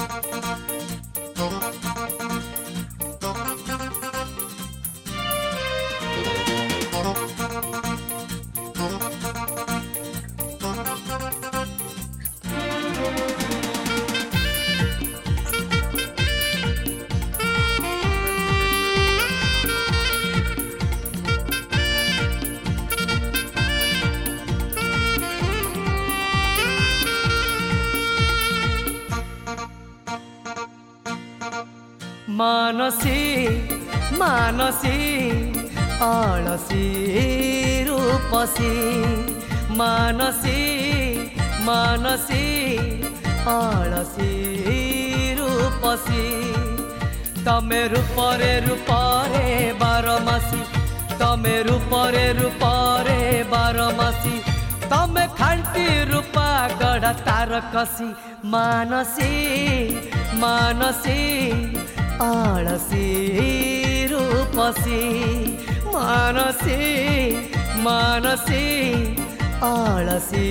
मानसी मानसी आलसी रूपसी मानसी मानसी आलसी रूपसी तमे रूपरे रूपरे बारमासी तमे रूपरे रूपरे बारमासी तमे खांटी रूपा गढ़ा तारकसी मानसी मानसी आलसी रूपसी मानसी मानसी आलसी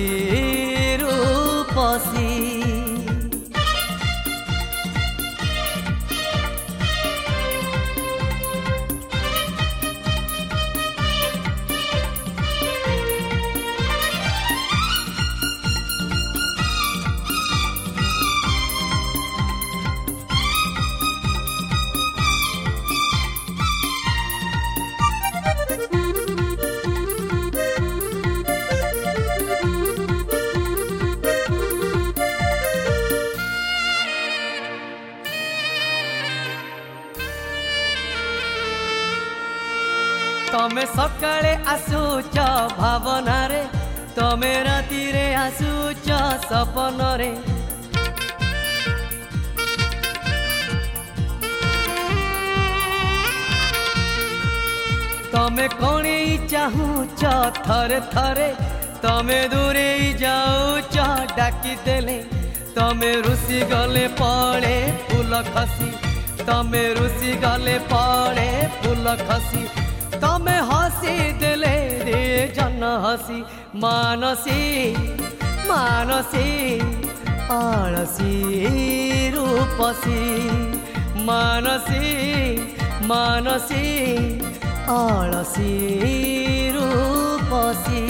रूपसी तमे सकाळे आसुच भावना रे तमे राती रे आसुच सपन रे तमे कोणे चाहूच थरे थरे तमे दूरे जाऊच डाकी देले तमे रुसी गले पड़े फूल खसी तमे रुसी गले पड़े फूल खसी तमे हसी देले रे जन हसी मानसी मानसी आलसी रूपसी मानसी मानसी आलसी रूपसी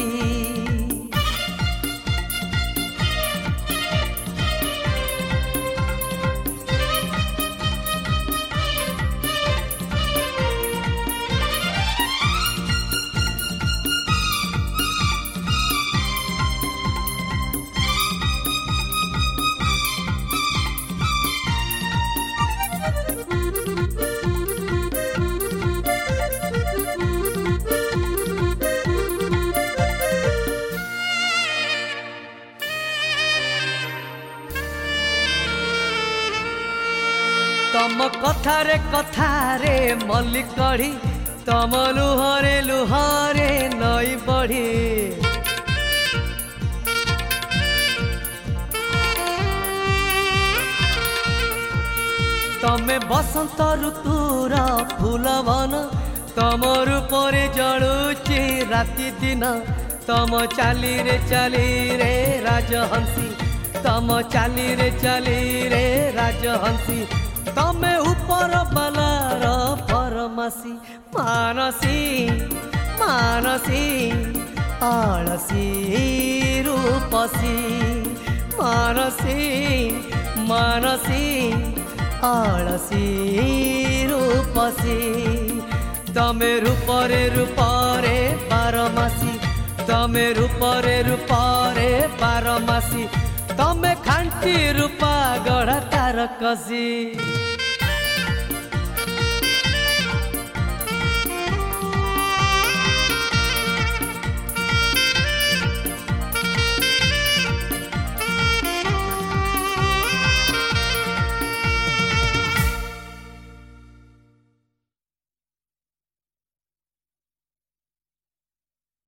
तम कथारे मल्लिकड़ी तम लुहरे लुहरे नई बढ़ी तमे बसंत ऋतुर फूलवन तम रूपरे जलुची राति दिन तम चाली रे राजहंसी तम चाली रे राजहंसी तमे ऊपर बालार फरमासी मानसी मानसी आलसी रूपसी मानसी मानसी आलसी रूपसी तमे रूपरे रूपरे बारमासी तमे रूपरे रूपरे बारमासी तमे खांटी रूपा गढ़ा तारकसी।